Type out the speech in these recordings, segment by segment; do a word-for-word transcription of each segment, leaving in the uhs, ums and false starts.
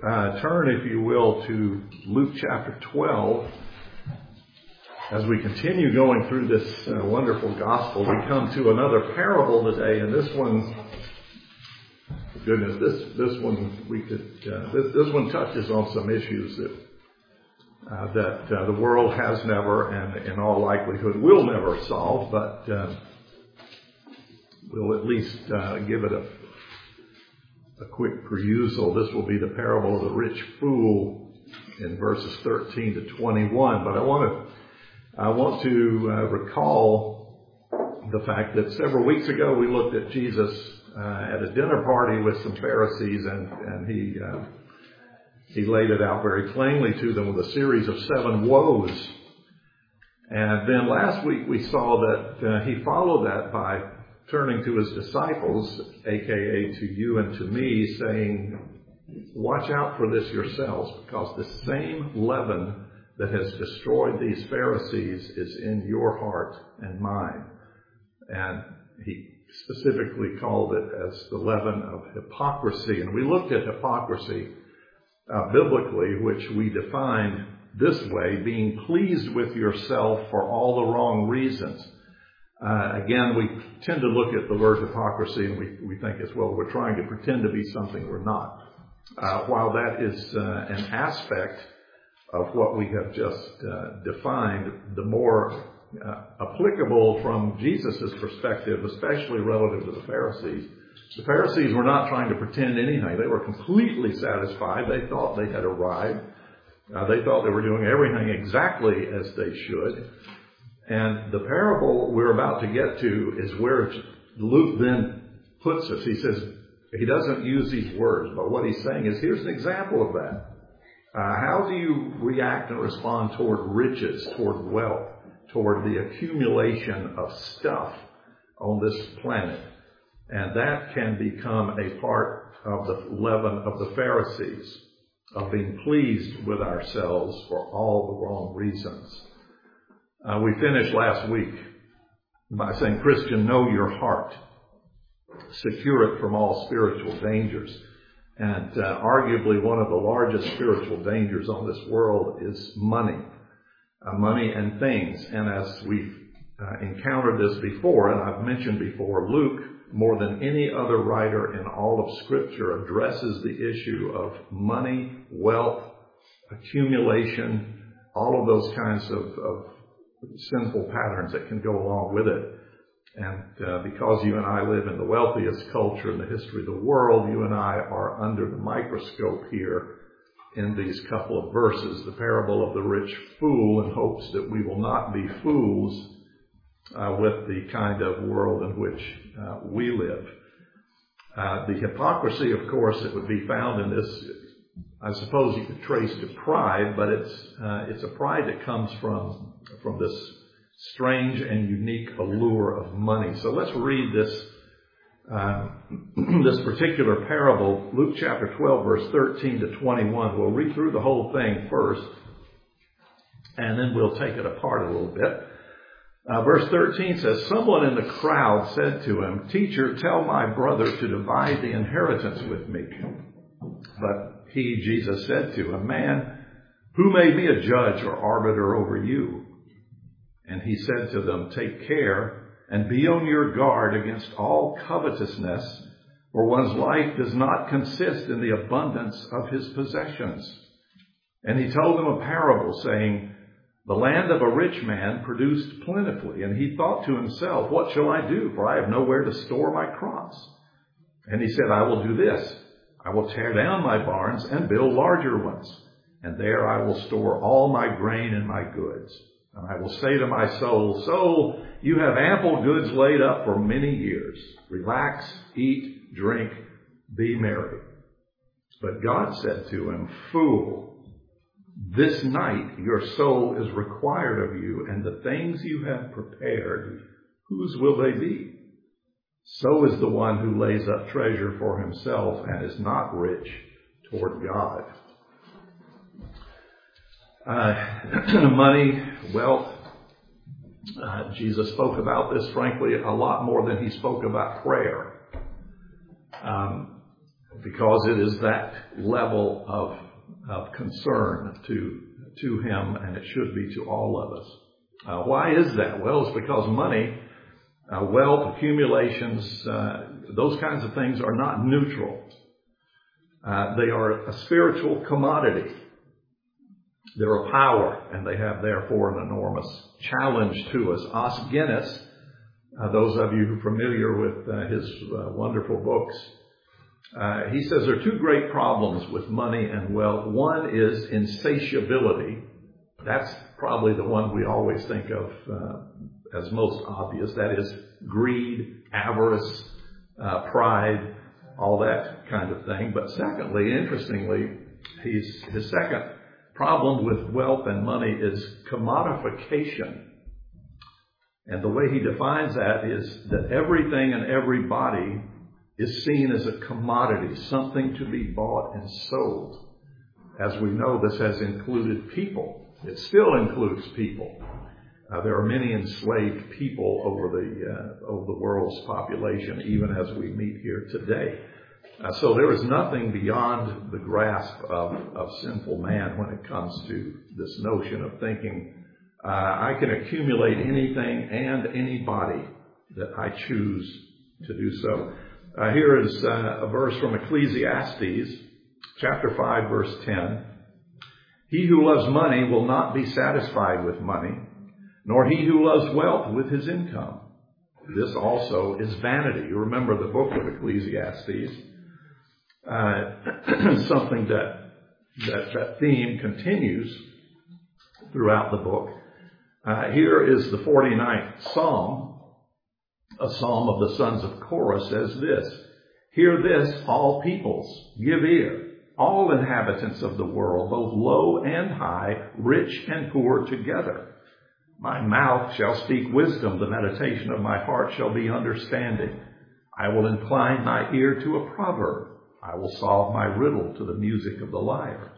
uh, turn, if you will, to Luke chapter twelve. As we continue going through this uh, wonderful gospel, we come to another parable today, and this one, goodness, this this one we could uh, this this one touches on some issues that uh, that uh, the world has never, and in all likelihood will never solve, but uh, we'll at least uh, give it a a quick perusal. This will be the parable of the rich fool in verses thirteen to twenty-one. But I want to I want to uh, recall the fact that several weeks ago we looked at Jesus uh, at a dinner party with some Pharisees, and and he uh, he laid it out very plainly to them with a series of seven woes. And then last week we saw that uh, he followed that by turning to his disciples, aka to you and to me, saying, watch out for this yourselves, because the same leaven that has destroyed these Pharisees is in your heart and mine. And he specifically called it as the leaven of hypocrisy. And we looked at hypocrisy uh, biblically, which we defined this way: being pleased with yourself for all the wrong reasons. Uh, again, we tend to look at the word hypocrisy and we, we think as well, we're trying to pretend to be something we're not. Uh, while that is uh, an aspect of what we have just uh, defined, the more uh, applicable from Jesus' perspective, especially relative to the Pharisees. The Pharisees were not trying to pretend anything. They were completely satisfied. They thought they had arrived. Uh, they thought they were doing everything exactly as they should. And the parable we're about to get to is where Luke then puts us. He says, he doesn't use these words, but what he's saying is, here's an example of that. Uh, how do you react and respond toward riches, toward wealth, toward the accumulation of stuff on this planet? And that can become a part of the leaven of the Pharisees, of being pleased with ourselves for all the wrong reasons. Uh, we finished last week by saying, Christian, know your heart. Secure it from all spiritual dangers. And uh, arguably one of the largest spiritual dangers on this world is money. Uh, money and things. And as we've uh, encountered this before, and I've mentioned before, Luke, more than any other writer in all of Scripture, addresses the issue of money, wealth, accumulation, all of those kinds of, of sinful patterns that can go along with it. And uh, because you and I live in the wealthiest culture in the history of the world, you and I are under the microscope here in these couple of verses. The parable of the rich fool, in hopes that we will not be fools uh, with the kind of world in which uh, we live. Uh, the hypocrisy, of course, that would be found in this, I suppose you could trace to pride, but it's uh, it's a pride that comes from from this strange and unique allure of money. So let's read this uh, this particular parable, Luke chapter twelve, verse thirteen to twenty-one. We'll read through the whole thing first, and then we'll take it apart a little bit. Uh, verse thirteen says, someone in the crowd said to him, Teacher, tell my brother to divide the inheritance with me. But he, Jesus, said to him, Man, who made me a judge or arbiter over you? And he said to them, Take care and be on your guard against all covetousness, for one's life does not consist in the abundance of his possessions. And he told them a parable, saying, The land of a rich man produced plentifully, and he thought to himself, What shall I do? For I have nowhere to store my crops. And he said, I will do this. I will tear down my barns and build larger ones, and there I will store all my grain and my goods. And I will say to my soul, Soul, you have ample goods laid up for many years. Relax, eat, drink, be merry. But God said to him, Fool, this night your soul is required of you, and the things you have prepared, whose will they be? So is the one who lays up treasure for himself and is not rich toward God. Uh, money, wealth. Uh, Jesus spoke about this, frankly, a lot more than he spoke about prayer. Um, because it is that level of, of concern to, to him, and it should be to all of us. Uh, why is that? Well, it's because money, uh, wealth, accumulations, uh, those kinds of things are not neutral. Uh, they are a spiritual commodity. They're a power, and they have therefore an enormous challenge to us. Os Guinness, uh, those of you who are familiar with uh, his uh, wonderful books, uh, he says there are two great problems with money and wealth. One is insatiability. That's probably the one we always think of uh, as most obvious. That is greed, avarice, uh, pride, all that kind of thing. But secondly, interestingly, he's, his second problem with wealth and money is commodification. And the way he defines that is that everything and everybody is seen as a commodity, something to be bought and sold. As we know, this has included people. It still includes people. Uh, there are many enslaved people over the uh, over the world's population, even as we meet here today. Uh, so there is nothing beyond the grasp of, of sinful man when it comes to this notion of thinking, uh, I can accumulate anything and anybody that I choose to do so. Uh, here is uh, a verse from Ecclesiastes, chapter five, verse ten. He who loves money will not be satisfied with money, nor he who loves wealth with his income. This also is vanity. You remember the book of Ecclesiastes. Uh, something that, that that theme continues throughout the book. Uh, here is the forty-ninth Psalm. A psalm of the sons of Korah says this: Hear this, all peoples, give ear, all inhabitants of the world, both low and high, rich and poor together. My mouth shall speak wisdom, the meditation of my heart shall be understanding. I will incline my ear to a proverb. I will solve my riddle to the music of the lyre.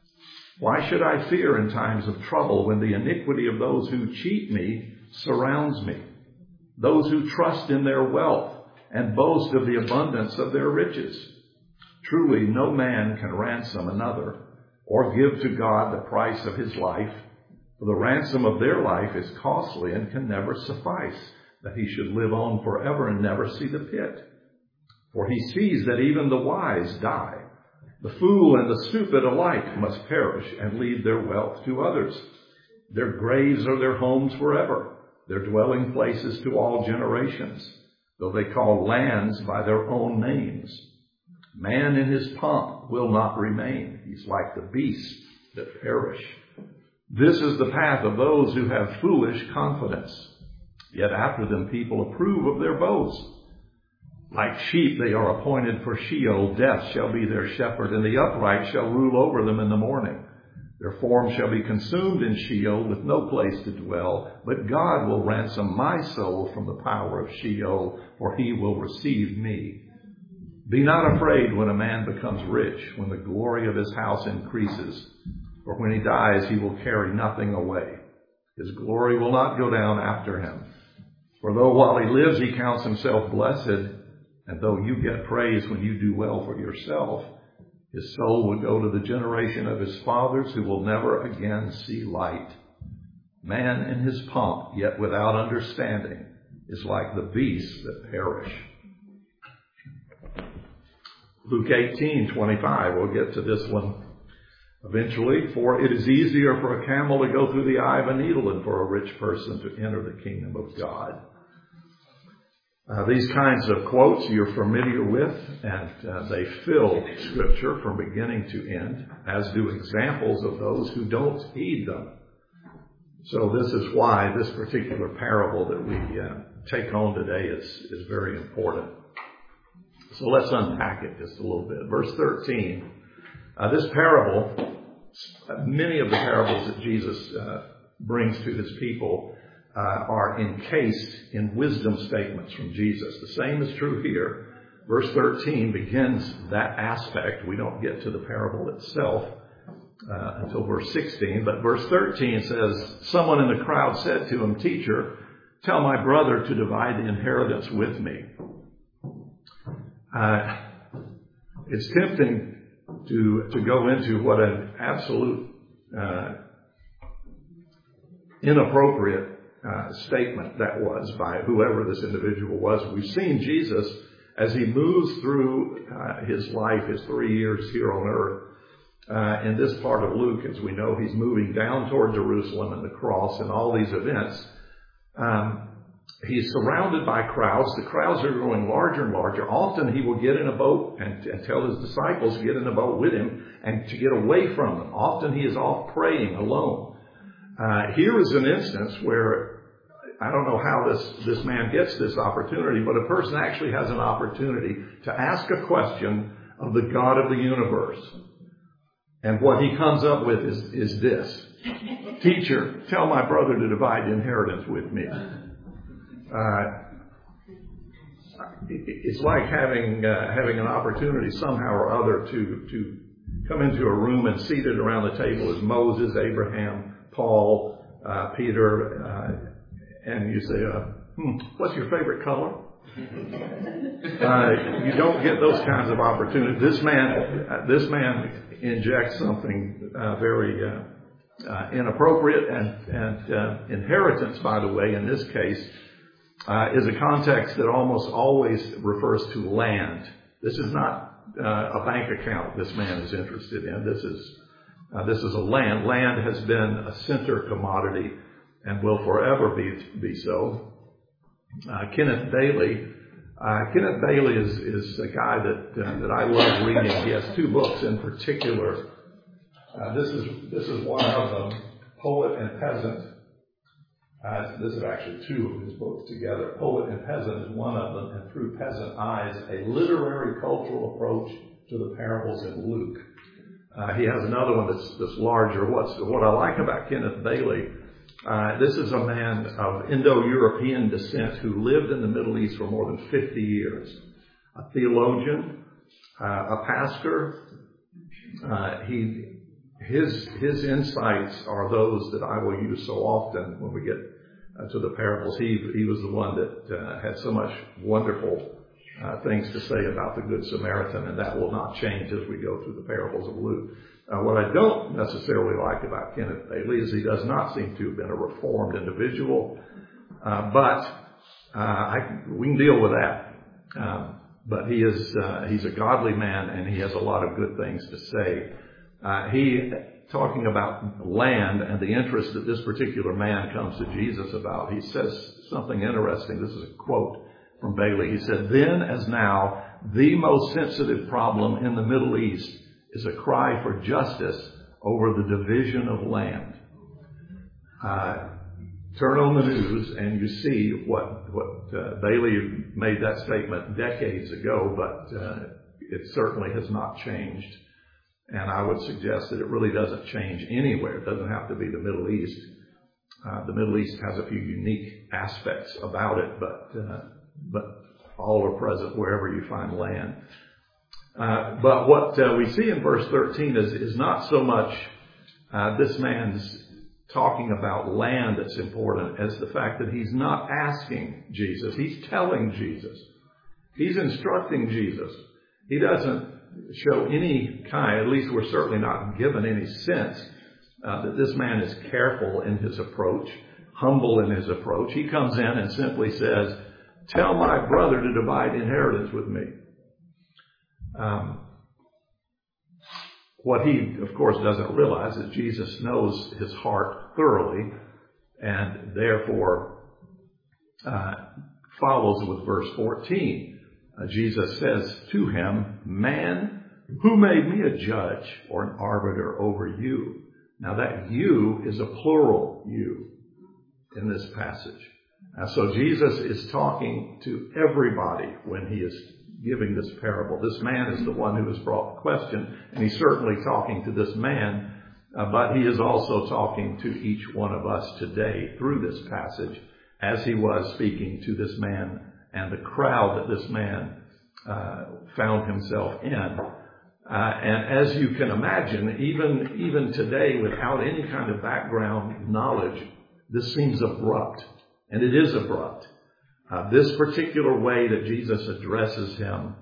Why should I fear in times of trouble when the iniquity of those who cheat me surrounds me? Those who trust in their wealth and boast of the abundance of their riches. Truly, no man can ransom another or give to God the price of his life. For the ransom of their life is costly and can never suffice, that he should live on forever and never see the pit. For he sees that even the wise die. The fool and the stupid alike must perish and leave their wealth to others. Their graves are their homes forever, their dwelling places to all generations, though they call lands by their own names. Man in his pomp will not remain. He's like the beasts that perish. This is the path of those who have foolish confidence. Yet after them people approve of their boast. Like sheep they are appointed for Sheol. Death shall be their shepherd, and the upright shall rule over them in the morning. Their form shall be consumed in Sheol, with no place to dwell. But God will ransom my soul from the power of Sheol, for he will receive me. Be not afraid when a man becomes rich, when the glory of his house increases. For when he dies, he will carry nothing away. His glory will not go down after him. For though while he lives he counts himself blessed, and though you get praise when you do well for yourself, his soul will go to the generation of his fathers who will never again see light. Man in his pomp, yet without understanding, is like the beasts that perish. Luke eighteen twenty-five, we'll get to this one eventually. For it is easier for a camel to go through the eye of a needle than for a rich person to enter the kingdom of God. Uh, these kinds of quotes you're familiar with, and uh, they fill Scripture from beginning to end, as do examples of those who don't heed them. So this is why this particular parable that we uh, take on today is, is very important. So let's unpack it just a little bit. Verse thirteen, uh, this parable, many of the parables that Jesus uh, brings to his people Uh, are encased in wisdom statements from Jesus. The same is true here. Verse thirteen begins that aspect. We don't get to the parable itself uh, until verse sixteen, but verse thirteen says, someone in the crowd said to him, Teacher, tell my brother to divide the inheritance with me. Uh, it's tempting to to go into what an absolute uh, inappropriate uh, statement that was by whoever this individual was. We've seen Jesus as he moves through uh, his life, his three years here on earth. Uh, in this part of Luke, as we know, he's moving down toward Jerusalem and the cross and all these events. Um, he's surrounded by crowds. The crowds are growing larger and larger. Often he will get in a boat and, and tell his disciples to get in a boat with him and to get away from them. Often he is off praying alone. Uh, here is an instance where I don't know how this, this man gets this opportunity, but a person actually has an opportunity to ask a question of the God of the universe. And what he comes up with is, is this. Teacher, tell my brother to divide the inheritance with me. Uh, it's like having uh, having an opportunity somehow or other to, to come into a room and seated around the table is Moses, Abraham, Paul, uh, Peter, uh, and you say, uh, hmm, what's your favorite color? Uh, you don't get those kinds of opportunities. This man, uh, this man injects something uh, very uh, uh, inappropriate, and, and uh, inheritance, by the way, in this case, uh, is a context that almost always refers to land. This is not uh, a bank account this man is interested in. This is uh, this is a land. Land has been a center commodity and will forever be be so. Uh, Kenneth Bailey. Uh, Kenneth Bailey is, is a guy that uh, that I love reading. He has two books in particular. Uh, this is this is one of them, Poet and Peasant. Uh, this is actually two of his books together. Poet and Peasant is one of them, and Through Peasant Eyes, a literary cultural approach to the parables in Luke. Uh, he has another one that's that's larger. What's what I like about Kenneth Bailey. Uh, this is a man of Indo-European descent who lived in the Middle East for more than fifty years. A theologian, uh, a pastor. Uh, he, his, his insights are those that I will use so often when we get uh, to the parables. He, he was the one that uh, had so much wonderful uh, things to say about the Good Samaritan, and that will not change as we go through the parables of Luke. Uh, what I don't necessarily like about Kenneth Bailey is he does not seem to have been a reformed individual, uh, but uh, I, we can deal with that. Um, but he is uh, he's a godly man, and he has a lot of good things to say. Uh, he, talking about land and the interest that this particular man comes to Jesus about, he says something interesting. This is a quote from Bailey. He said, "Then as now, the most sensitive problem in the Middle East is a cry for justice over the division of land." Uh, turn on the news and you see what what uh, Bailey made that statement decades ago, but uh, it certainly has not changed. And I would suggest that it really doesn't change anywhere. It doesn't have to be the Middle East. Uh, the Middle East has a few unique aspects about it, but uh, but all are present wherever you find land. Uh, but what uh, we see in verse thirteen is, is not so much uh, this man's talking about land that's important as the fact that he's not asking Jesus. He's telling Jesus. He's instructing Jesus. He doesn't show any kind, at least we're certainly not given any sense uh, that this man is careful in his approach, humble in his approach. He comes in and simply says, "Tell my brother to divide inheritance with me." Um, what he, of course, doesn't realize is Jesus knows his heart thoroughly, and therefore uh, follows with verse fourteen. Uh, Jesus says to him, "Man, who made me a judge or an arbiter over you?" Now that "you" is a plural "you" in this passage. Uh, so Jesus is talking to everybody when he is giving this parable. This man is the one who has brought the question, and he's certainly talking to this man, uh, but he is also talking to each one of us today through this passage, as he was speaking to this man and the crowd that this man uh, found himself in. Uh, and as you can imagine, even, even today, without any kind of background knowledge, this seems abrupt, and it is abrupt. Uh, this particular way that Jesus addresses him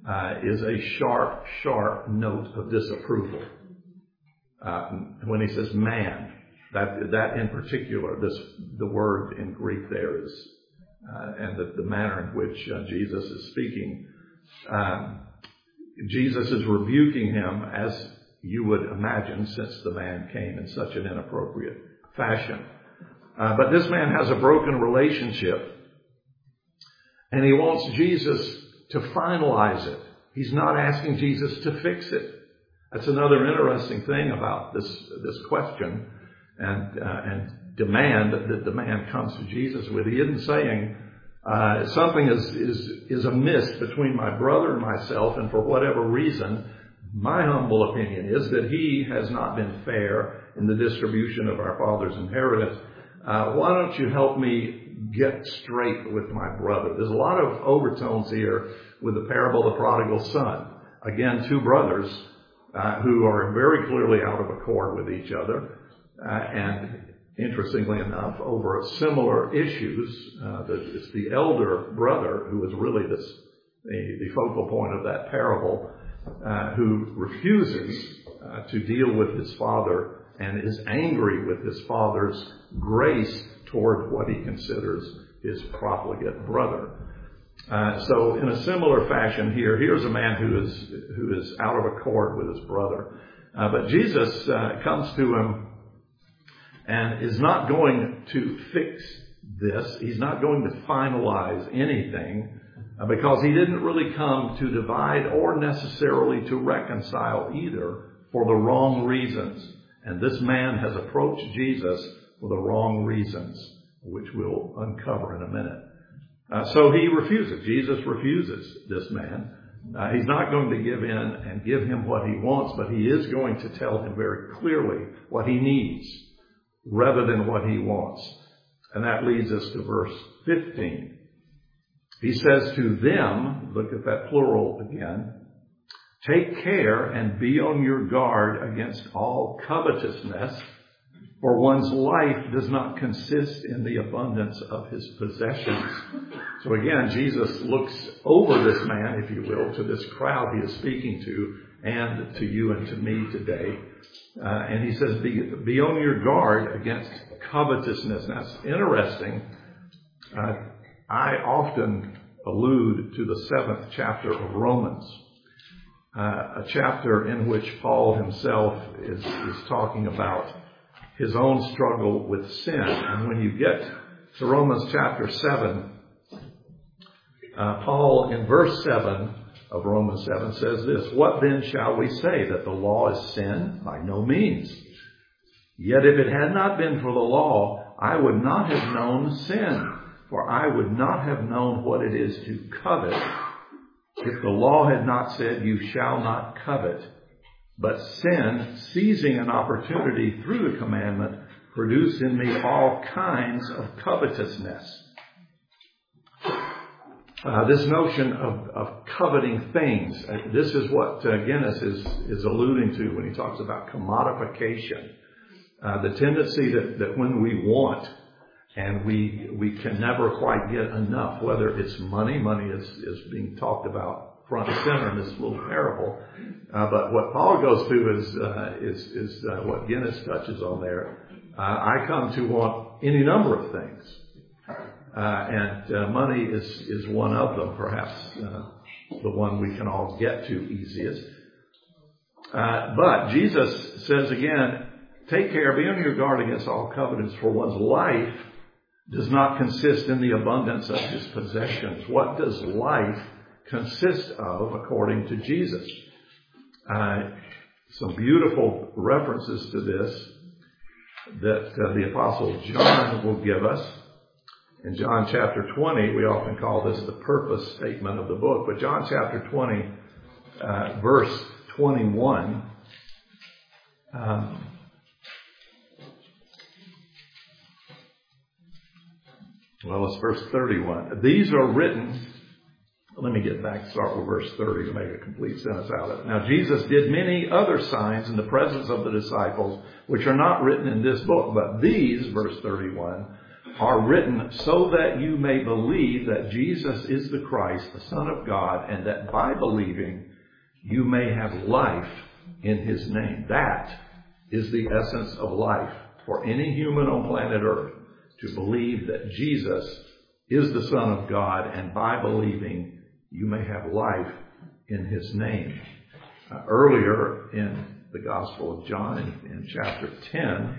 uh, is a sharp, sharp note of disapproval. Uh, when he says man, that that in particular, this the word in Greek there is, uh, and the, the manner in which uh, Jesus is speaking, um, Jesus is rebuking him, as you would imagine, since the man came in such an inappropriate fashion. Uh, but this man has a broken relationship, and he wants Jesus to finalize it. He's not asking Jesus to fix it. That's another interesting thing about this this question and uh, and demand that the man comes to Jesus with. He isn't saying uh, something is is is amiss between my brother and myself, and for whatever reason, my humble opinion is that he has not been fair in the distribution of our father's inheritance. Uh, why don't you help me get straight with my brother? There's a lot of overtones here with the parable of the prodigal son. Again, two brothers uh, who are very clearly out of accord with each other, uh, and interestingly enough, over similar issues. Uh, the, it's the elder brother who is really this, the, the focal point of that parable, uh, who refuses uh, to deal with his father and is angry with his father's grace toward what he considers his profligate brother. Uh, so in a similar fashion here, here's a man who is who is out of accord with his brother. Uh, but Jesus uh, comes to him and is not going to fix this. He's not going to finalize anything uh, because he didn't really come to divide or necessarily to reconcile either for the wrong reasons. And this man has approached Jesus for the wrong reasons, which we'll uncover in a minute. Uh, so he refuses. Jesus refuses this man. Uh, he's not going to give in and give him what he wants, but he is going to tell him very clearly what he needs rather than what he wants. And that leads us to verse fifteen. He says to them, look at that plural again, take care and be on your guard against all covetousness, for one's life does not consist in the abundance of his possessions. So again, Jesus looks over this man, if you will, to this crowd he is speaking to, and to you and to me today. Uh, and he says, be, be on your guard against covetousness. Now, it's interesting. Uh, I often allude to the seventh chapter of Romans. Uh, a chapter in which Paul himself is, is talking about his own struggle with sin. And when you get to Romans chapter seven, uh, Paul in verse seven of Romans seven says this, what then shall we say, that the law is sin? By no means. Yet if it had not been for the law, I would not have known sin, for I would not have known what it is to covet, if the law had not said, you shall not covet. But sin, seizing an opportunity through the commandment, produced in me all kinds of covetousness. Uh, this notion of, of coveting things, uh, this is what uh, Guinness is, is alluding to when he talks about commodification. Uh, the tendency that, that when we want, and we we can never quite get enough, whether it's money. Money is, is being talked about front and center in this little parable. Uh, but what Paul goes to is uh, is, is uh, what Guinness touches on there. Uh, I come to want any number of things. Uh, and uh, money is, is one of them, perhaps uh, the one we can all get to easiest. Uh, but Jesus says again, take care, be on your guard against all covetousness, for one's life does not consist in the abundance of his possessions. What does life consist of according to Jesus? Uh, some beautiful references to this that uh, the Apostle John will give us. In John chapter twenty, we often call this the purpose statement of the book, but John chapter twenty, uh, verse twenty-one, um, well, it's verse thirty-one. These are written, let me get back, start with verse thirty to make a complete sentence out of it. Now, Jesus did many other signs in the presence of the disciples, which are not written in this book, but these, verse thirty-one, are written so that you may believe that Jesus is the Christ, the Son of God, and that by believing you may have life in his name. That is the essence of life for any human on planet Earth, to believe that Jesus is the Son of God, and by believing you may have life in his name. Uh, earlier in the Gospel of John, in, in chapter ten,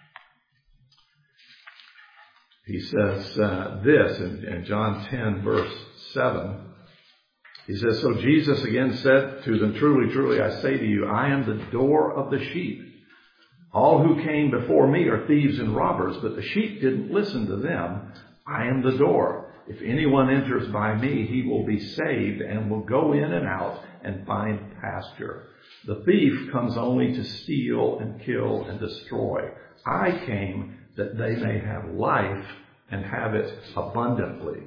he says uh, this in, in John ten, verse seven. He says, "So Jesus again said to them, 'Truly, truly, I say to you, I am the door of the sheep. All who came before me are thieves and robbers, but the sheep didn't listen to them. I am the door. If anyone enters by me, he will be saved and will go in and out and find pasture. The thief comes only to steal and kill and destroy. I came that they may have life and have it abundantly.'"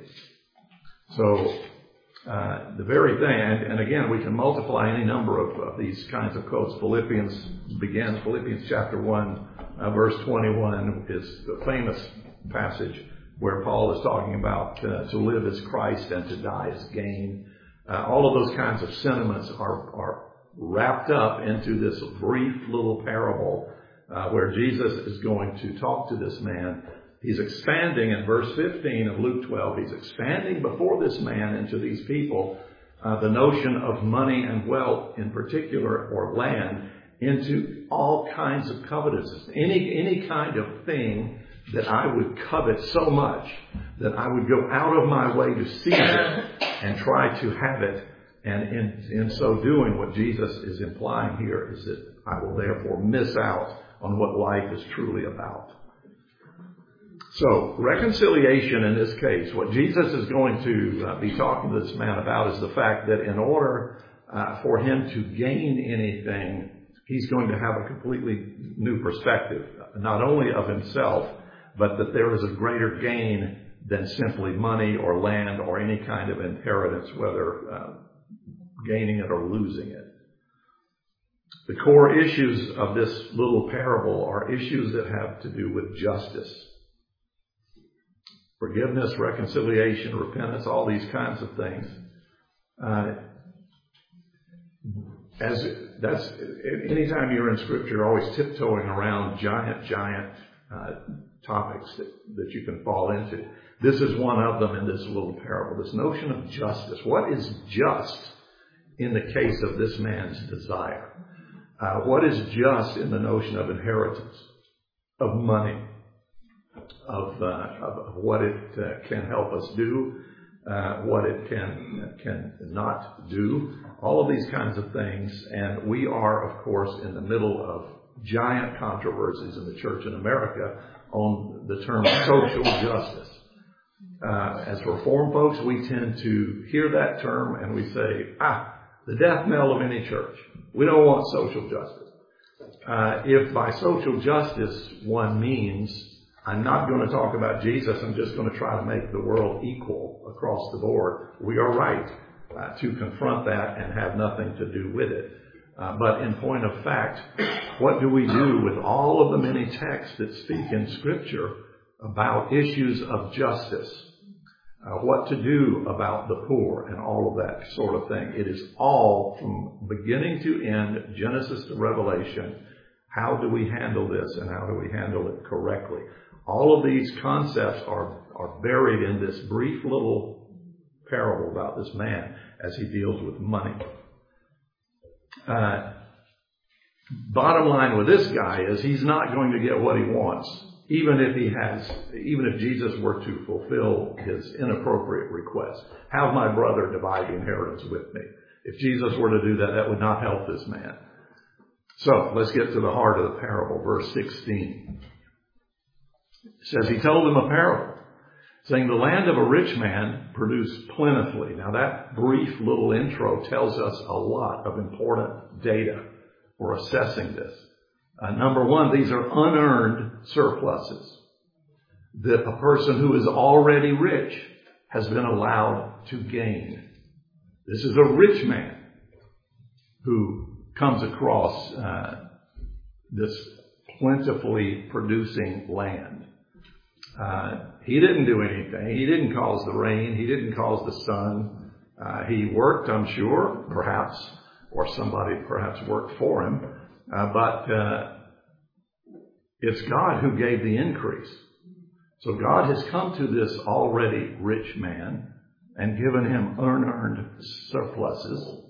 So, uh, the very thing, and, and again, we can multiply any number of, of these kinds of quotes. Philippians begins, Philippians chapter one, uh, verse twenty-one is the famous passage where Paul is talking about uh, to live as Christ and to die as gain. Uh, all of those kinds of sentiments are, are wrapped up into this brief little parable uh, where Jesus is going to talk to this man. He's expanding in verse fifteen of Luke twelve. He's expanding before this man and to these people uh, the notion of money and wealth in particular, or land, into all kinds of covetousness. Any, any kind of thing that I would covet so much that I would go out of my way to seize it and try to have it. And in, in so doing, what Jesus is implying here is that I will therefore miss out on what life is truly about. So, reconciliation in this case, what Jesus is going to uh, be talking to this man about is the fact that in order uh, for him to gain anything, he's going to have a completely new perspective, not only of himself, but that there is a greater gain than simply money or land or any kind of inheritance, whether uh, gaining it or losing it. The core issues of this little parable are issues that have to do with justice. Forgiveness, reconciliation, repentance, all these kinds of things. Uh, as that's anytime you're in Scripture, you're always tiptoeing around giant, giant uh, topics that, that you can fall into. This is one of them in this little parable. This notion of justice. What is just in the case of this man's desire? Uh, what is just in the notion of inheritance, of money, of, uh, of, of what it uh, can help us do, uh, what it can can not do, all of these kinds of things. And we are, of course, in the middle of giant controversies in the church in America on the term social justice. Uh, as Reformed folks, we tend to hear that term and we say, ah, the death knell of any church. We don't want social justice. Uh, if by social justice one means I'm not going to talk about Jesus, I'm just going to try to make the world equal across the board, we are right uh, to confront that and have nothing to do with it. Uh, but in point of fact, what do we do with all of the many texts that speak in Scripture about issues of justice? Uh, what to do about the poor and all of that sort of thing. It is all from beginning to end, Genesis to Revelation. How do we handle this and how do we handle it correctly? All of these concepts are, are buried in this brief little parable about this man as he deals with money. Uh, bottom line with this guy is he's not going to get what he wants, even if he has, even if Jesus were to fulfill his inappropriate request. Have my brother divide the inheritance with me. If Jesus were to do that, that would not help this man. So let's get to the heart of the parable, verse sixteen. It says, he told them a parable, saying, the land of a rich man produced plentifully. Now that brief little intro tells us a lot of important data for assessing this. Uh, number one, these are unearned surpluses that a person who is already rich has been allowed to gain. This is a rich man who comes across uh, this plentifully producing land. Uh, he didn't do anything. He didn't cause the rain. He didn't cause the sun. Uh, he worked, I'm sure, perhaps, or somebody perhaps worked for him. Uh, but uh, it's God who gave the increase. So God has come to this already rich man and given him unearned surpluses.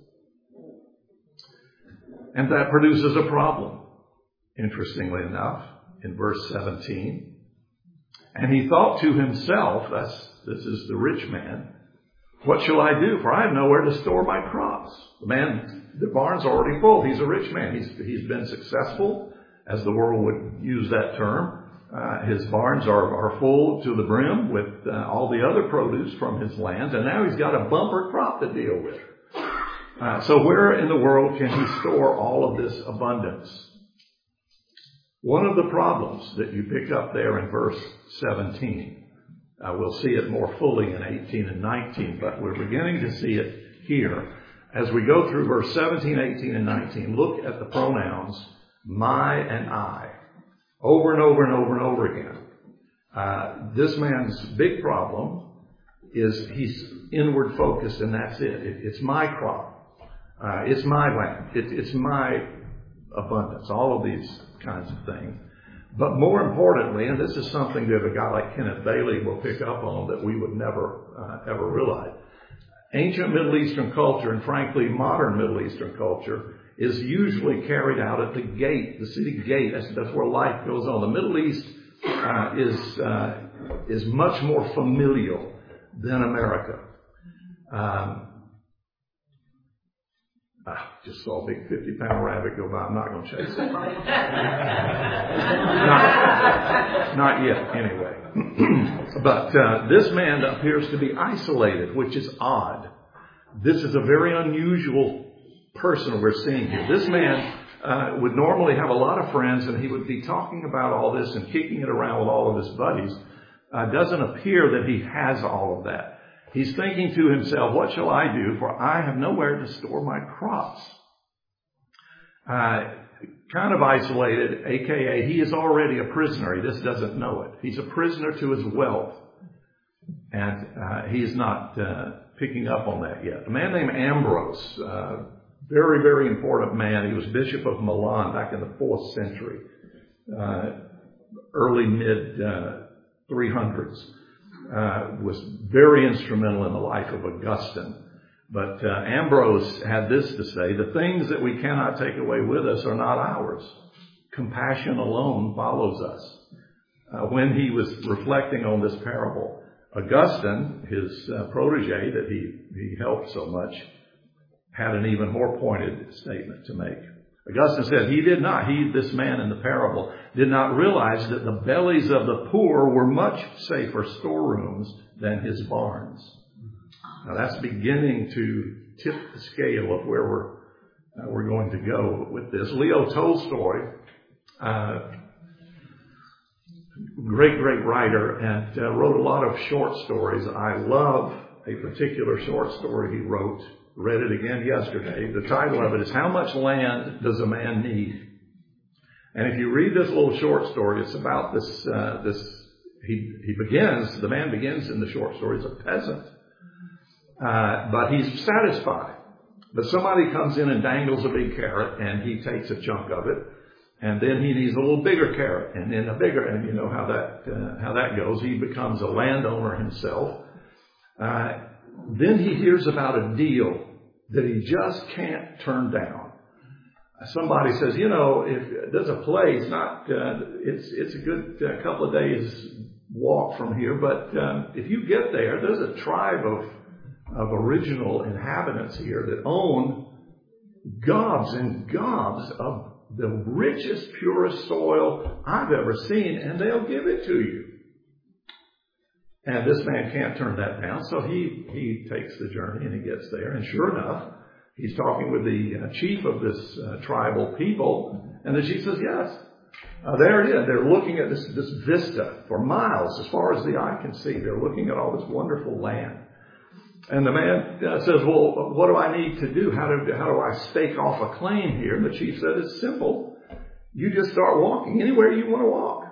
And that produces a problem, interestingly enough, in verse seventeen. And he thought to himself, that's, this is the rich man, what shall I do? For I have nowhere to store my crops. The man, the barn's already full. He's a rich man. He's, he's been successful, as the world would use that term. Uh, his barns are, are full to the brim with uh, all the other produce from his lands. And now he's got a bumper crop to deal with. Uh, so where in the world can he store all of this abundance? One of the problems that you pick up there in verse seventeen, uh, we'll see it more fully in eighteen and nineteen, but we're beginning to see it here. As we go through verse seventeen, eighteen, and nineteen, look at the pronouns my and I, over and over and over and over again. Uh, this man's big problem is he's inward focused, and that's it. it it's my crop. Uh, it's my land. It, it's my abundance. All of these kinds of things. But more importantly, and this is something that a guy like Kenneth Bailey will pick up on that we would never, uh, ever realize. Ancient Middle Eastern culture, and frankly modern Middle Eastern culture, is usually carried out at the gate, the city gate. That's, that's where life goes on. The Middle East uh, is uh, is much more familial than America. Um, I just saw a big fifty pound rabbit go by. I'm not going to chase it. not, not yet, anyway. But uh, this man appears to be isolated, which is odd. This is a very unusual person we're seeing here. This man uh, would normally have a lot of friends, and he would be talking about all this and kicking it around with all of his buddies. Uh, doesn't appear that he has all of that. He's thinking to himself, what shall I do? For I have nowhere to store my crops. Uh, kind of isolated, a k a he is already a prisoner. He just doesn't know it. He's a prisoner to his wealth. And uh, he's not uh, picking up on that yet. A man named Ambrose, uh, very, very important man. He was Bishop of Milan back in the fourth century, uh, early mid uh, three hundreds. Uh, was very instrumental in the life of Augustine. But uh, Ambrose had this to say, the things that we cannot take away with us are not ours. Compassion alone follows us. Uh, when he was reflecting on this parable, Augustine, his uh, protege that he, he helped so much, had an even more pointed statement to make. Augustine said he did not, he, this man in the parable, did not realize that the bellies of the poor were much safer storerooms than his barns. Now that's beginning to tip the scale of where we're uh, we're going to go with this. Leo Tolstoy, uh, great, great writer, and uh, wrote a lot of short stories. I love a particular short story he wrote. Read it again yesterday. The title of it is How Much Land Does a Man Need? And if you read this little short story, it's about this, uh, this, he, he begins, the man begins in the short story as a peasant. Uh, but he's satisfied. But somebody comes in and dangles a big carrot, and he takes a chunk of it. And then he needs a little bigger carrot, and then a bigger, and you know how that, uh, how that goes. He becomes a landowner himself. Uh, then he hears about a deal that he just can't turn down. Somebody says, you know, if there's a place, not uh, it's it's a good uh, couple of days walk from here, but um, if you get there, there's a tribe of of original inhabitants here that own gobs and gobs of the richest, purest soil I've ever seen, and they'll give it to you. And this man can't turn that down, so he, he takes the journey and he gets there. And sure enough, he's talking with the uh, chief of this uh, tribal people, and the chief says, yes, uh, there it is. They're looking at this, this vista for miles, as far as the eye can see. They're looking at all this wonderful land. And the man uh, says, well, what do I need to do? How do, how do I stake off a claim here? And the chief said, it's simple. You just start walking anywhere you want to walk.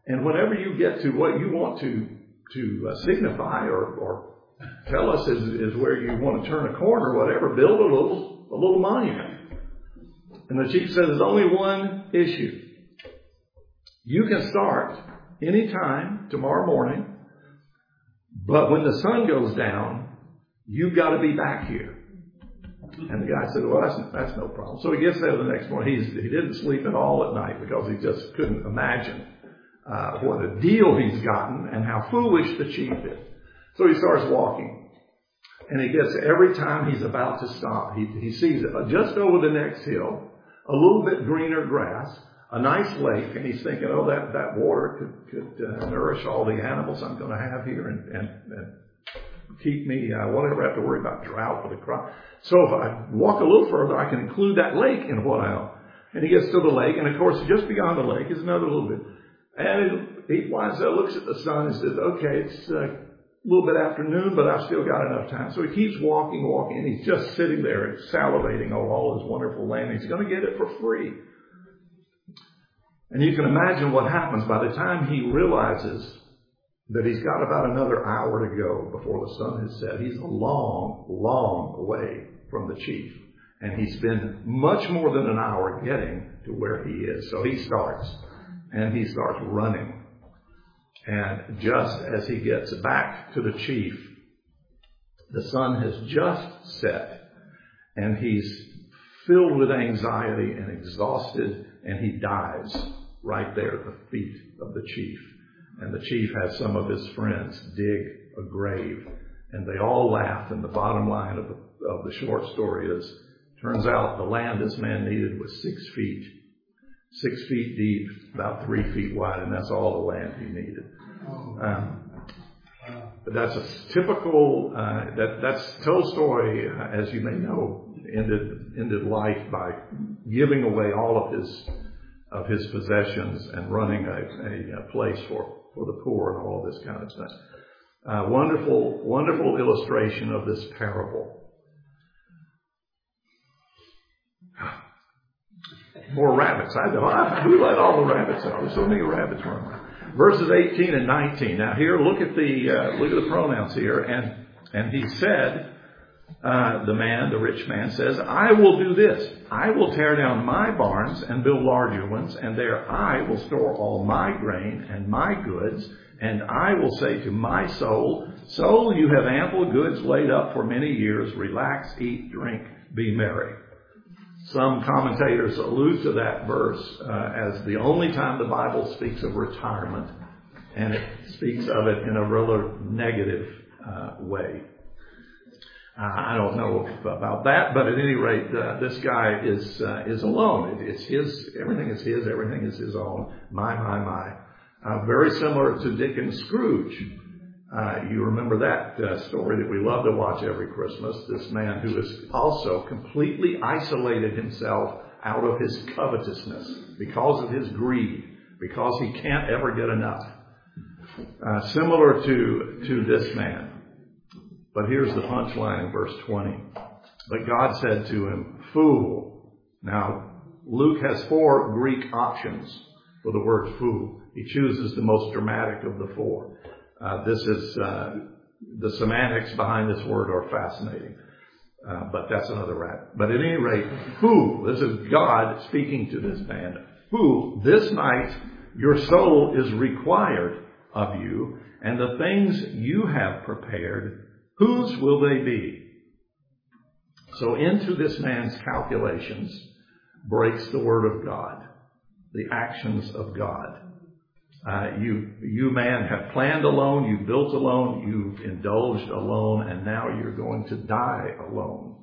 And whenever you get to what you want to to uh, signify or, or tell us is, is where you want to turn a corner, whatever, build a little a little monument. And the chief says there's only one issue. You can start anytime tomorrow morning, but when the sun goes down, you've got to be back here. And the guy said, well, that's, that's no problem. So he gets there the next morning. He's, he didn't sleep at all at night because he just couldn't imagine uh, what a deal he's gotten and how foolish the chief is. So he starts walking. And he gets, every time he's about to stop, he, he sees it just over the next hill, a little bit greener grass, a nice lake, and he's thinking, oh, that, that water could, could uh, nourish all the animals I'm going to have here and, and, and keep me, uh, whatever I have to worry about drought for the crop. So if I walk a little further, I can include that lake in what I own. And he gets to the lake, and of course, just beyond the lake is another little bit. And he winds up, looks at the sun and says, okay, it's uh, a little bit afternoon, but I've still got enough time. So he keeps walking, walking, and he's just sitting there and salivating over all his wonderful land. He's going to get it for free. And you can imagine what happens by the time he realizes that he's got about another hour to go before the sun has set. He's a long, long way from the chief. And he's been much more than an hour getting to where he is. So he starts, and he starts running. And just as he gets back to the chief, the sun has just set, and he's filled with anxiety and exhausted, and he dies right there at the feet of the chief. And the chief has some of his friends dig a grave, and they all laugh. And the bottom line of the, of the short story is, turns out the land this man needed was six feet, six feet deep, about three feet wide, and that's all the land he needed. Um, but that's a typical, uh, that that's Tolstoy, uh, as you may know, ended ended life by giving away all of his of his possessions and running a, a, a place for, for the poor and all of this kind of stuff. Uh, wonderful, wonderful illustration of this parable. More rabbits. I know. I, who let all the rabbits out? There's so many rabbits running around. Verses eighteen and nineteen. Now here, look at the uh, look at the pronouns here. And and he said, uh, the man, the rich man says, I will do this. I will tear down my barns and build larger ones, and there I will store all my grain and my goods. And I will say to my soul, soul, you have ample goods laid up for many years. Relax, eat, drink, be merry. Some commentators allude to that verse uh, as the only time the Bible speaks of retirement, and it speaks of it in a rather negative uh, way. Uh, I don't know about that, but at any rate, uh, this guy is uh, is alone. It, it's his. Everything is his. Everything is his own. My, my, my. Uh, very similar to Dickens' Scrooge. Uh, you remember that uh, story that we love to watch every Christmas. This man who has also completely isolated himself out of his covetousness because of his greed, because he can't ever get enough. Uh, similar to, to this man. But here's the punchline in verse twenty. But God said to him, fool. Now, Luke has four Greek options for the word fool. He chooses the most dramatic of the four. Uh, this is, uh, the semantics behind this word are fascinating. Uh, but that's another rabbit. But at any rate, fool. This is God speaking to this man. Fool, this night your soul is required of you, and the things you have prepared, whose will they be? So into this man's calculations breaks the word of God, the actions of God. Uh, you, you man have planned alone, you've built alone, you've indulged alone, and now you're going to die alone.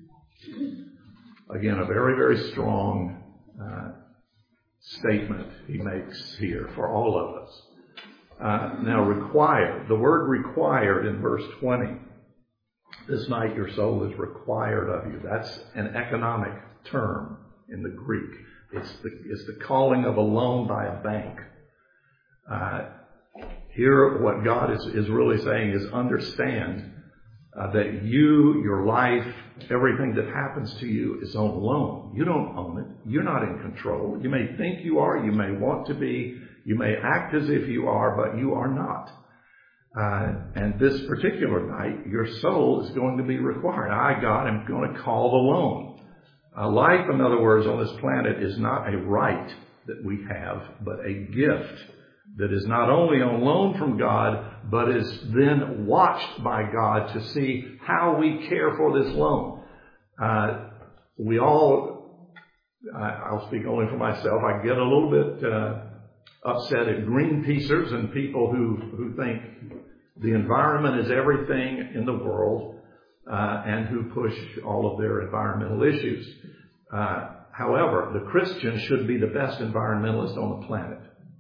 Again, a very, very strong uh, statement he makes here for all of us. Uh, now, required. The word required in verse twenty. This night your soul is required of you. That's an economic term in the Greek. It's the, it's the calling of a loan by a bank. Uh, here, what God is, is really saying is understand uh, that you, your life, everything that happens to you is on loan. You don't own it. You're not in control. You may think you are. You may want to be. You may act as if you are, but you are not. Uh, and this particular night, your soul is going to be required. I, God, am going to call the loan. Uh, life, in other words, on this planet is not a right that we have, but a gift that is not only on loan from God, but is then watched by God to see how we care for this loan. Uh, we all, I, I'll speak only for myself, I get a little bit uh, upset at Greenpeacers and people who, who think the environment is everything in the world uh, and who push all of their environmental issues. Uh, however, the Christian should be the best environmentalist on the planet.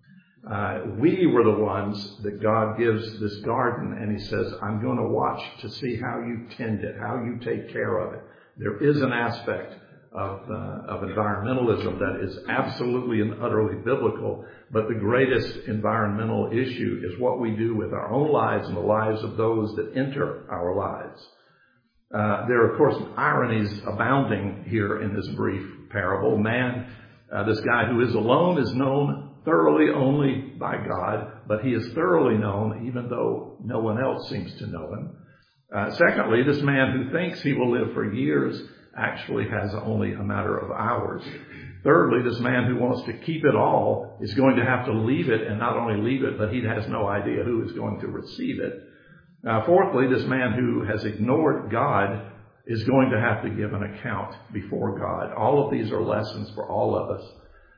Uh, we were the ones that God gives this garden, and he says, I'm going to watch to see how you tend it, how you take care of it. There is an aspect of, uh, of environmentalism that is absolutely and utterly biblical, but the greatest environmental issue is what we do with our own lives and the lives of those that enter our lives. Uh, there are, of course, ironies abounding here in this brief parable. Man, uh, this guy who is alone is known thoroughly only by God, but he is thoroughly known even though no one else seems to know him. Uh, secondly, this man who thinks he will live for years actually has only a matter of hours. Thirdly, this man who wants to keep it all is going to have to leave it, and not only leave it, but he has no idea who is going to receive it. Uh, fourthly, this man who has ignored God is going to have to give an account before God. All of these are lessons for all of us.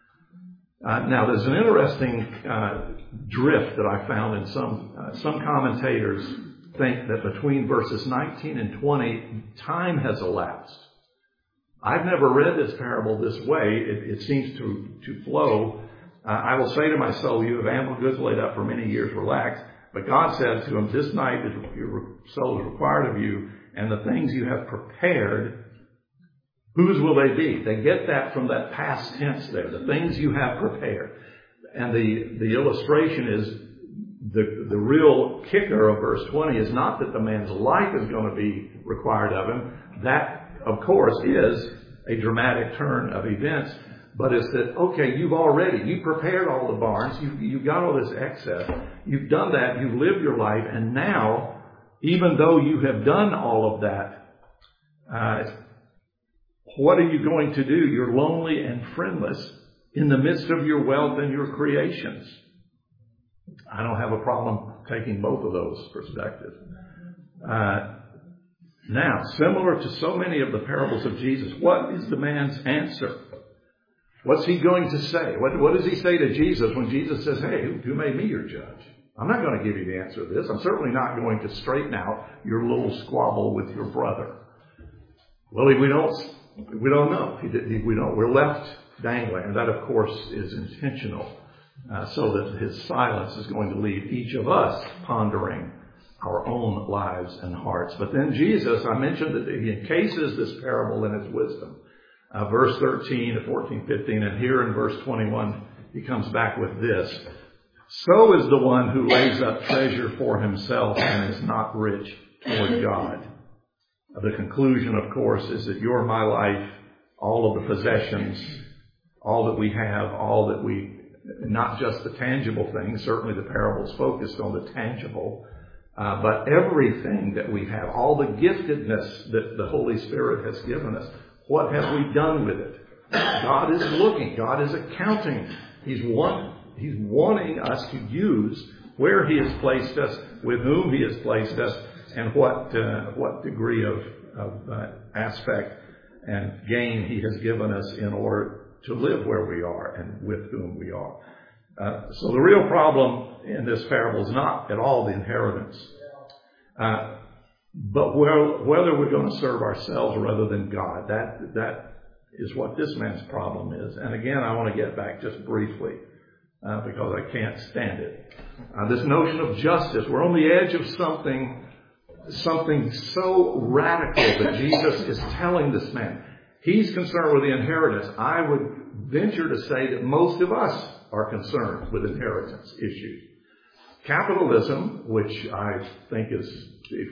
Uh, now, there's an interesting uh, drift that I found in some uh, some commentators think that between verses nineteen and twenty, time has elapsed. I've never read this parable this way. It, it seems to to flow. Uh, I will say to my soul, you have ample goods laid up for many years. Relax. But God said to him, this night is, your soul is required of you, and the things you have prepared, whose will they be? They get that from that past tense there, the things you have prepared. And the, the illustration is, the, the real kicker of verse twenty is not that the man's life is going to be required of him. That, of course, is a dramatic turn of events. But it's that, okay, you've already, you prepared all the barns, you, you've got all this excess, you've done that, you've lived your life, and now, even though you have done all of that, uh, what are you going to do? You're lonely and friendless in the midst of your wealth and your creations. I don't have a problem taking both of those perspectives. Uh, now, similar to so many of the parables of Jesus, what is the man's answer? What's he going to say? What, what does he say to Jesus when Jesus says, hey, who, who made me your judge? I'm not going to give you the answer to this. I'm certainly not going to straighten out your little squabble with your brother. Well, we don't, we don't know. We don't, we're left dangling. And that, of course, is intentional, uh, so that his silence is going to leave each of us pondering our own lives and hearts. But then Jesus, I mentioned that he encases this parable in its wisdom. Uh, verse thirteen to fourteen, fifteen, and here in verse twenty-one, he comes back with this. So is the one who lays up treasure for himself and is not rich toward God. Uh, the conclusion, of course, is that your, my life, all of the possessions, all that we have, all that we, not just the tangible things, certainly the parable's focused on the tangible, uh, but everything that we have, all the giftedness that the Holy Spirit has given us, what have we done with it? God is looking. God is accounting. He's want, He's wanting us to use where He has placed us, with whom He has placed us, and what uh, what degree of, of uh, aspect and gain He has given us in order to live where we are and with whom we are. Uh, so the real problem in this parable is not at all the inheritance. Uh, But whether we're going to serve ourselves rather than God, that that is what this man's problem is. And again, I want to get back just briefly, uh, because I can't stand it. Uh, this notion of justice, we're on the edge of something, something so radical that Jesus is telling this man. He's concerned with the inheritance. I would venture to say that most of us are concerned with inheritance issues. Capitalism, which I think is,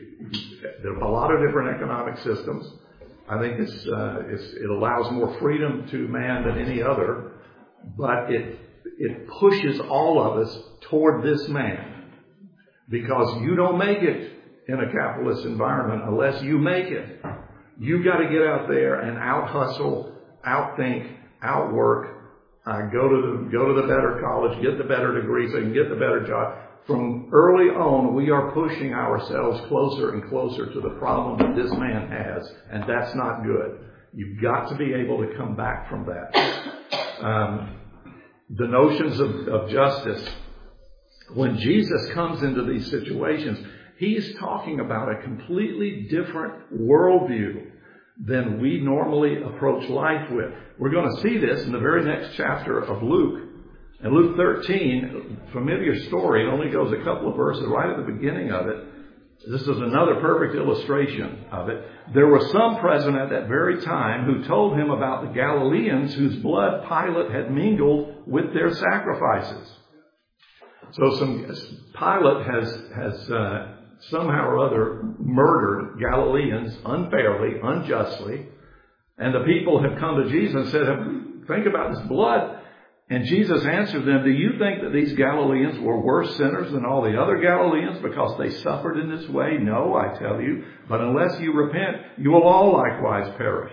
there are a lot of different economic systems. I think it's, uh, it's, it allows more freedom to man than any other, but it it pushes all of us toward this man. Because you don't make it in a capitalist environment unless you make it. You've got to get out there and out-hustle, out-think, out-work, uh, go to the, go to the better college, get the better degree so you can get the better job. From early on, we are pushing ourselves closer and closer to the problem that this man has, and that's not good. You've got to be able to come back from that. Um, the notions of, of justice, when Jesus comes into these situations, he's talking about a completely different worldview than we normally approach life with. We're going to see this in the very next chapter of Luke. In Luke thirteen, familiar story, it only goes a couple of verses right at the beginning of it. This is another perfect illustration of it. There were some present at that very time who told him about the Galileans whose blood Pilate had mingled with their sacrifices. So some Pilate has has uh, somehow or other murdered Galileans unfairly, unjustly, and the people have come to Jesus and said, "Think about this blood." And Jesus answered them, "Do you think that these Galileans were worse sinners than all the other Galileans because they suffered in this way? No, I tell you. But unless you repent, you will all likewise perish."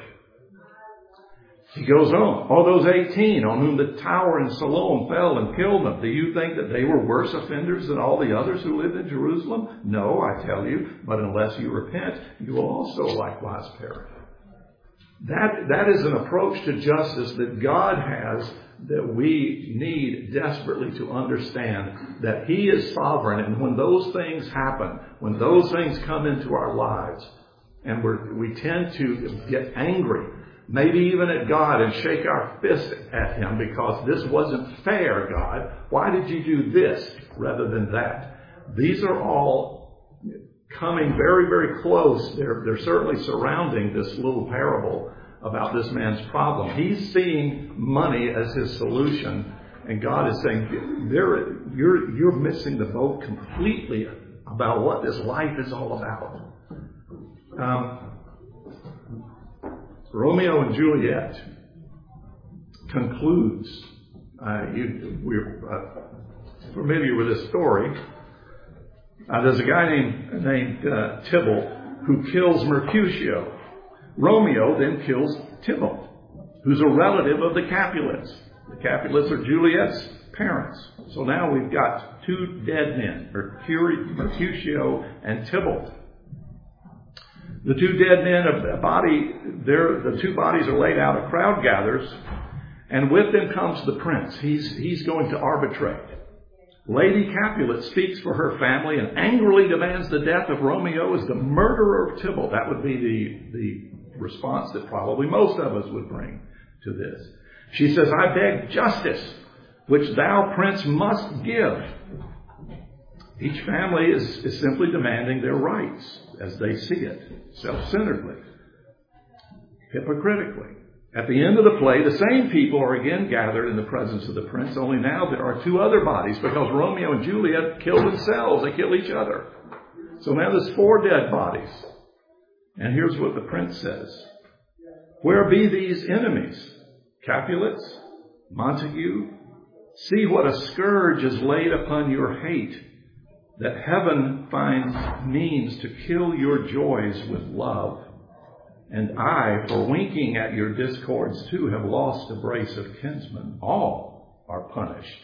He goes on. "All those eighteen on whom the tower in Siloam fell and killed them, do you think that they were worse offenders than all the others who lived in Jerusalem? No, I tell you. But unless you repent, you will also likewise perish." That, that is an approach to justice that God has that we need desperately to understand that He is sovereign. And when those things happen, when those things come into our lives, and we're, we tend to get angry, maybe even at God, and shake our fist at Him because this wasn't fair, God. Why did you do this rather than that? These are all coming very, very close. They're, they're certainly surrounding this little parable about this man's problem. He's seeing money as his solution, and God is saying, there, you're, you're missing the boat completely about what this life is all about. Um, Romeo and Juliet concludes, uh, you, we're uh, familiar with this story. Uh, there's a guy named, named uh, Tybalt who kills Mercutio. Romeo then kills Tybalt, who's a relative of the Capulets. The Capulets are Juliet's parents. So now we've got two dead men, Mercutio and Tybalt. The two dead men, a body, the two bodies are laid out, a crowd gathers, and with them comes the prince. He's, he's going to arbitrate. Lady Capulet speaks for her family and angrily demands the death of Romeo as the murderer of Tybalt. That would be the, the response that probably most of us would bring to this. She says, "I beg justice, which thou, prince, must give." Each family is, is simply demanding their rights as they see it, self-centeredly, hypocritically. At the end of the play, the same people are again gathered in the presence of the prince, only now there are two other bodies because Romeo and Juliet kill themselves. They kill each other. So now there's four dead bodies. And here's what the prince says. "Where be these enemies? Capulets? Montague? See what a scourge is laid upon your hate, that heaven finds means to kill your joys with love. And I, for winking at your discords too, have lost a brace of kinsmen. All are punished."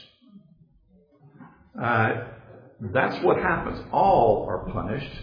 Uh, that's what happens. All are punished.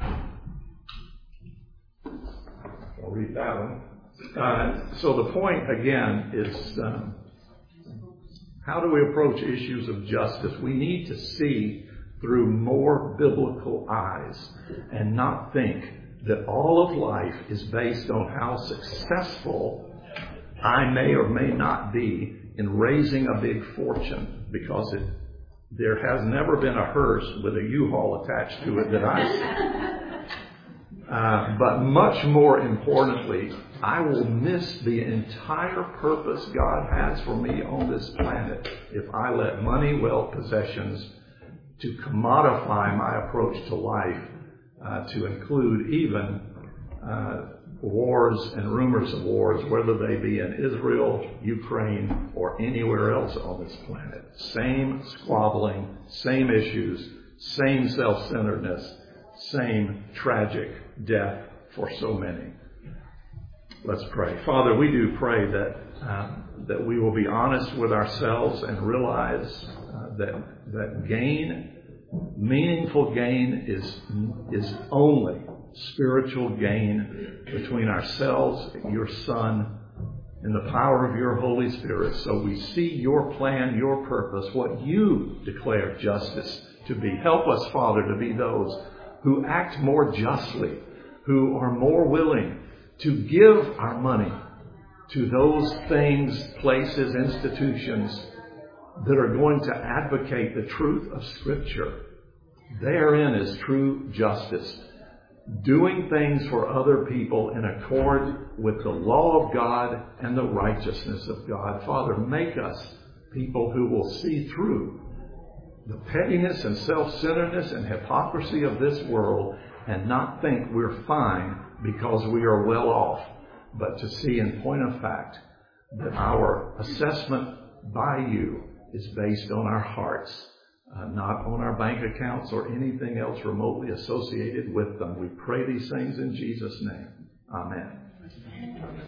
I'll read that one. Uh, so the point, again, is um, how do we approach issues of justice? We need to see through more biblical eyes and not think that all of life is based on how successful I may or may not be in raising a big fortune, because it, there has never been a hearse with a U-Haul attached to it that I see. Uh, but much more importantly, I will miss the entire purpose God has for me on this planet if I let money, wealth, possessions to commodify my approach to life, uh, to include even uh, wars and rumors of wars, whether they be in Israel, Ukraine, or anywhere else on this planet. Same squabbling, same issues, same self-centeredness, same tragic death for so many. Let's pray. Father, we do pray that uh, that we will be honest with ourselves and realize uh, that that gain, meaningful gain, is is only spiritual gain between ourselves and your Son in the power of your Holy Spirit. So we see your plan, your purpose, what you declare justice to be. Help us, Father, to be those who act more justly, who are more willing to give our money to those things, places, institutions that are going to advocate the truth of Scripture. Therein is true justice. Doing things for other people in accord with the law of God and the righteousness of God. Father, make us people who will see through the pettiness and self-centeredness and hypocrisy of this world and not think we're fine because we are well off, but to see in point of fact that our assessment by you is based on our hearts, uh, not on our bank accounts or anything else remotely associated with them. We pray these things in Jesus' name. Amen.